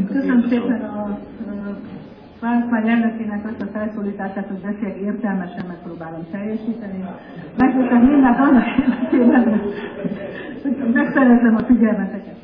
Köszönöm szépen a Választmány elnökének azt a felszólítását, hogy beszéljek értelmesen, megpróbálom teljesíteni. Megteszem mindent annak érdekében, hogy megszerezzem a figyelmeteket.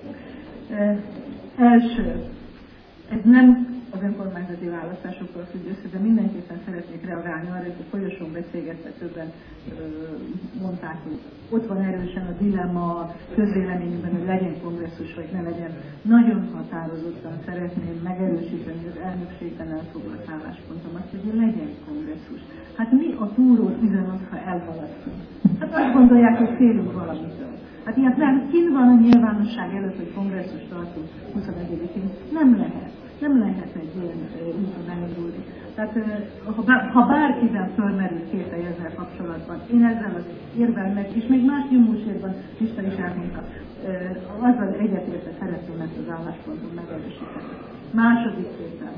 Első, ez nem az önkormányzati választásokkal függ össze, de mindenképpen szeretnék reagálni arra, hogy a folyosón beszélgetve többen mondták, hogy ott van erősen a dilemma közvéleményünkben, hogy legyen kongresszus, vagy ne legyen. Nagyon határozottan szeretném megerősíteni az elnökségben elfoglalt álláspontomat, hogy legyen kongresszus. Hát mi a túró 16, ha elhaladtunk? Hát azt gondolják, hogy félünk valamitől. Hát ilyet nem, kint van a nyilvánosság előtt, hogy kongresszus tartunk 21-én. Nem lehet. Nem lehet egy ilyen úton elindulni. Tehát ha bárkiben fölmerül kételj ezzel kapcsolatban, én ezzel az érvelmek, és még más nyomósérben Isten is elmondta, azzal egyetértve szeretném ezt az álláspontot megerősíteni. Második tétel.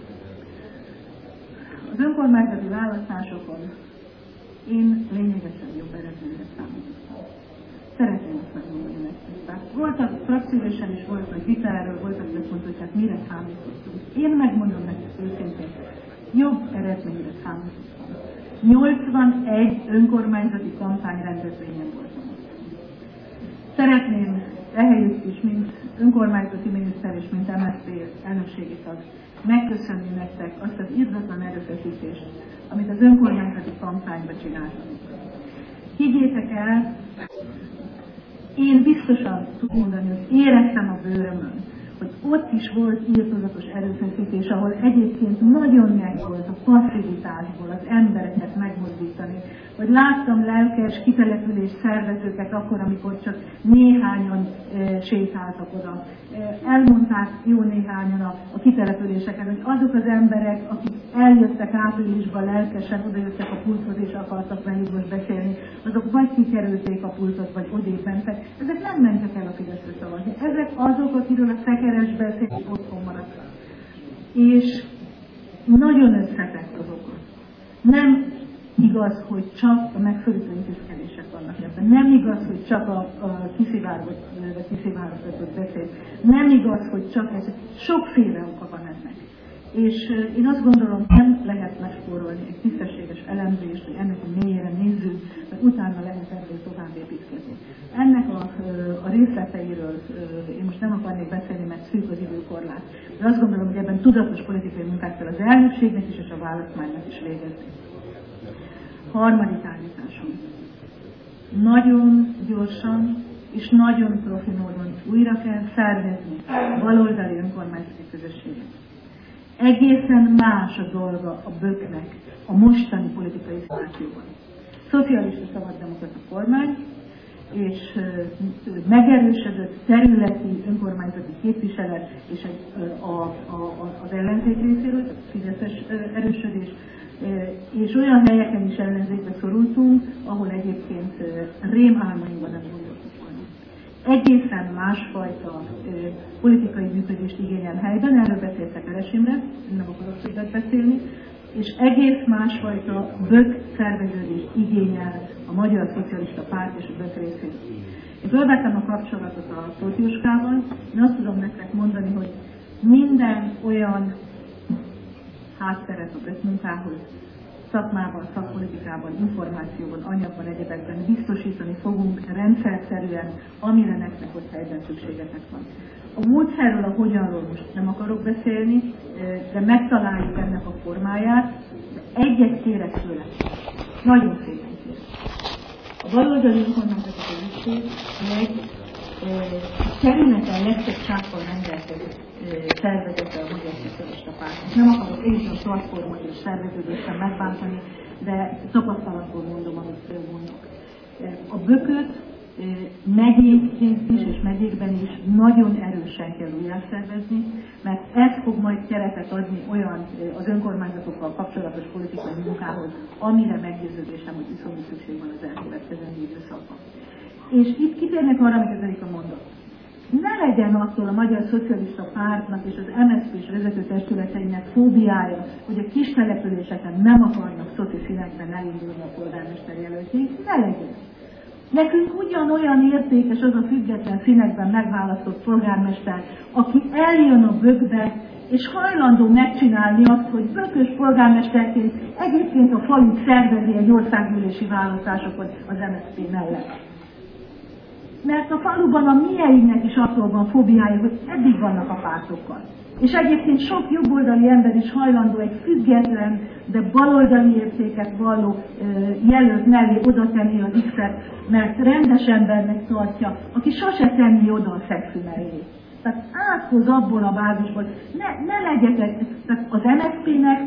Az önkormányzati választásokon én lényegesen jobb eredményre számítottam. Szeretném azt megmondani nektek. Tehát voltak frakciósan is volt, vagy vita erről voltak, hogy azt mondta, hogy hát mire számítottunk. Én megmondom nektek őszintén, jobb eredményre számítottam. 81 önkormányzati kampányrendezvényen voltam. Szeretném ehelyütt is, mint önkormányzati miniszter és mint MSZP elnökségi tag megköszönni nektek azt az irdatlan erőfeszítést, amit az önkormányzati kampányba csináltam. Higgyétek el, én biztosan tudom mondani, hogy éreztem a bőrömön, hogy ott is volt írtózatos erőfeszítés, ahol egyébként nagyon meg volt a passzivitásból az embereket megmozdítani. Hogy láttam lelkes kitelepülés szervezőket akkor, amikor csak néhányan sétáltak oda. Elmondták jó néhányan a kitelepüléseken, hogy azok az emberek, akik eljöttek áprilisban lelkesen, odajöttek a pulthoz és akartak velük most beszélni, azok vagy kikerülték a pultot, vagy odébb mentek. Ezek nem mentek el a Fideszre szavazni. Ezek azok, akiről a szekeres beszél, otthon maradtak. És nagyon összetett az okot. Nem igaz, hogy csak a megszorító intézkedések vannak ebben. Nem igaz, hogy csak a kiszivárgott beszél. Nem igaz, hogy csak ez. Sokféle oka van ennek. És én azt gondolom, nem lehet megspórolni egy tisztességes elemzést, hogy ennek a mélyére nézzünk, mert utána lehet ebből tovább építkezni. Ennek a részleteiről én most nem akarnék beszélni, mert szűk az időkorlát. De azt gondolom, hogy ebben tudatos politikai munkát kell az elnökségnek is és a választmánynak is végezni. Harmadik állításom. Nagyon gyorsan és nagyon profi módon újra kell szervezni a baloldali önkormányzati közösséget. Egészen más a dolga a BÖK-nek a mostani politikai szituációban. Szocialista szabaddemokrata kormány és megerősödött területi önkormányzati képviselet és az ellenzék részéről, a fideszes erősödés, és olyan helyeken is ellenzékbe szorultunk, ahol egyébként rémálmainkban nem gondoltuk volna. Egészen másfajta politikai működést igényel helyben, erről beszéltek Eres Imre, nem akarok többet beszélni, és egész másfajta BÖK szerveződést igényel a Magyar Szocialista Párt és a BÖK részéről. Én fölvettem a kapcsolatot a Tóth Jóskával, én azt tudom nektek mondani, hogy minden olyan hátteret a BÖK munkához, szakmában, szakpolitikában, információban, anyagban, egyebekben biztosítani fogunk rendszerszerűen, amire nektek ott helyben szükségetek van. A módszerről, a hogyanról most nem akarok beszélni, de megtaláljuk ennek a formáját, de egyet kérek tőle. Nagyon szépen kérek. A baloldali önkormányzatok egy területen legtöbbsággal rendelkező szervezete a Magyar Szocialista Pártnak. Nem akarok én is a platformot és szerveződésen megbántani, de tapasztalatból mondom, amit mondok. A BÖK-öt megyékként is és megyékben is nagyon erősen kell újjászervezni, mert ez fog majd keretet adni olyan az önkormányzatokkal kapcsolatos politikai munkához, amire meggyőződésem, hogy iszonyú szükség van az elkövetkezendő időszakban. És itt kitérnek arra, amit az Erika mondott. Ne legyen attól a Magyar Szocialista Pártnak és az MSZP-s vezetőtestületeinek fóbiája, hogy a kis településeken nem akarnak szoci színekben elindulni a polgármester jelöltjék. Ne legyen. Nekünk ugyanolyan értékes az a független színekben megválasztott polgármester, aki eljön a Bökbe, és hajlandó megcsinálni azt, hogy bökös polgármesterként egyébként a falut szervezi egy országgyűlési választásokon az MSZP mellett. Mert a faluban a mieinknek is attól van fóbiája, hogy eddig vannak a pártokkal. És egyébként sok jobboldali ember is hajlandó egy független, de baloldali értéket valló jelölt mellé oda tenni az X-et, mert rendes embernek tartja, aki sose tenni oda a szexi mellé. Tehát áthoz abból a bázisból, ne legyetek, tehát az MSZP-nek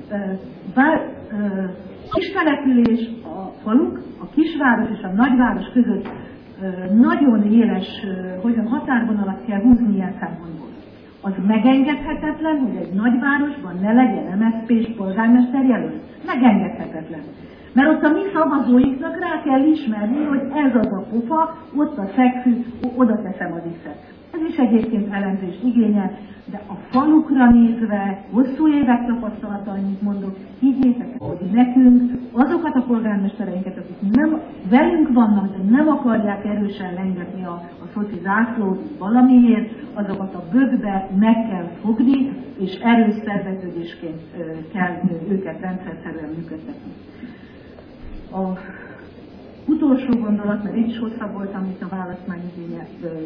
kistelepülés, a faluk, a kisváros és a nagyváros között nagyon éles határvonalat kell húzni ilyen szempontból. Az megengedhetetlen, hogy egy nagyvárosban ne legyen MSZP-s polgármester jelölt. Megengedhetetlen. Mert ott a mi szavazóinknak rá kell ismerni, hogy ez az a pofa, ott a szexű, oda teszem az X-et. Ez is egyébként elemzést igényel, de a falukra nézve, hosszú évek tapasztalata, amit mondok, higgyétek, hogy nekünk azokat a polgármestereinket, akik nem velünk vannak, de nem akarják erősen lengetni a szoci zászlót valamiért, azokat a Bökbe meg kell fogni, és erős szerveződésként kell őket rendszerszerűen működtetni. A utolsó gondolat, mert így is hosszabb voltam, mint a választmányidője.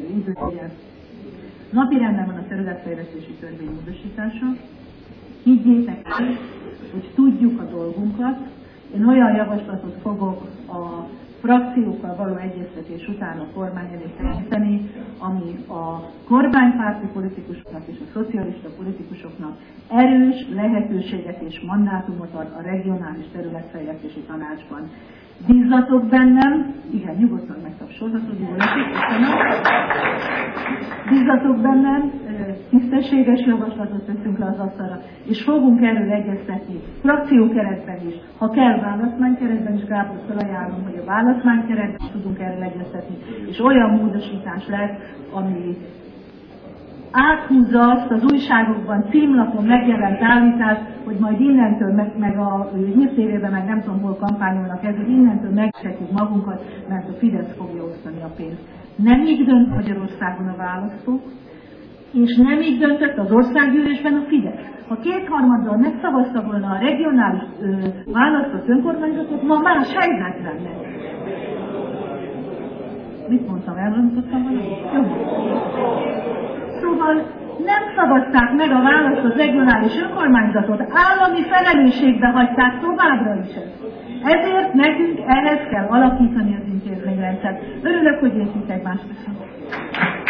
Napirenden van a területfejlesztési törvény módosítása. Higgyétek el, hogy tudjuk a dolgunkat. Én olyan javaslatot fogok a frakciókkal való egyeztetés után a kormány elé terjeszteni, ami a kormánypárti politikusoknak és a szocialista politikusoknak erős lehetőséget és mandátumot ad a regionális területfejlesztési tanácsban. Bízzatok bennem, igen, nyugodtan megtapsolhatod, jól esik, köszönöm. Bízzatok bennem, tisztességes javaslatot teszünk le az asztalra, és fogunk erről egyeztetni frakciókeretben is, ha kell választmánykeretben is, Gábor felajánlom, hogy a választmánykeretben is tudunk erről egyeztetni, és olyan módosítás lesz, ami áthúzza azt az újságokban, címlapon megjelent állítást, hogy majd innentől, meg a hírtévében, meg nem tudom hol kampányolnak ezért, innentől megszekjük magunkat, mert a Fidesz fogja osztani a pénzt. Nem így dönt Magyarországon a választók, és nem így döntött az országgyűlésben a Fidesz. Ha kétharmaddal megszavazta volna a regionális választott önkormányzatot, ma más helyzet lenne. Mit mondtam, elrontottam valamit? Jó. Szóval nem szavazták meg a választott regionális önkormányzatot, állami felelősségbe hagyták továbbra is ezt. Ezért nekünk ehhez kell alakítani az intézményrendszert. Örülök, hogy értik egymást.